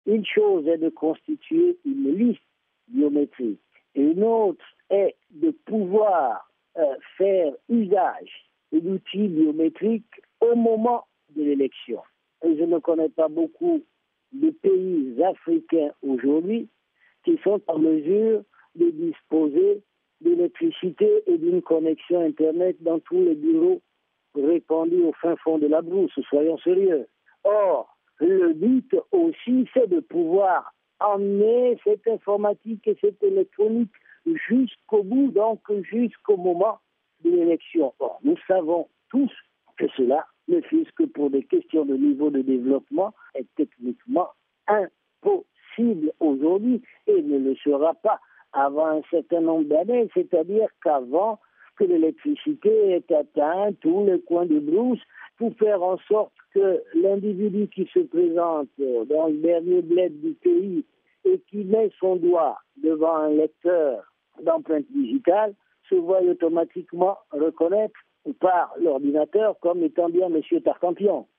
Une chose est de constituer une liste biométrique et une autre est de pouvoir faire usage de l'outil biométrique au moment de l'élection. Et je ne connais pas beaucoup de pays africains aujourd'hui qui sont en mesure de disposer d'électricité et d'une connexion Internet dans tous les bureaux répandus au fin fond de la brousse, soyons sérieux. Or, le but aussi, c'est de pouvoir emmener cette informatique et cette électronique jusqu'au bout, donc jusqu'au moment de l'élection. Or, nous savons tous que cela ne fût que pour des questions de niveau de développement est techniquement impossible aujourd'hui et ne le sera pas avant un certain nombre d'années, c'est-à-dire qu'avant que l'électricité ait atteint tous les coins de brousse pour faire en sorte que l'individu qui se présente dans le dernier bled du pays et qui met son doigt devant un lecteur d'empreinte digitale se voit automatiquement reconnaître par l'ordinateur comme étant bien M. Tartampion.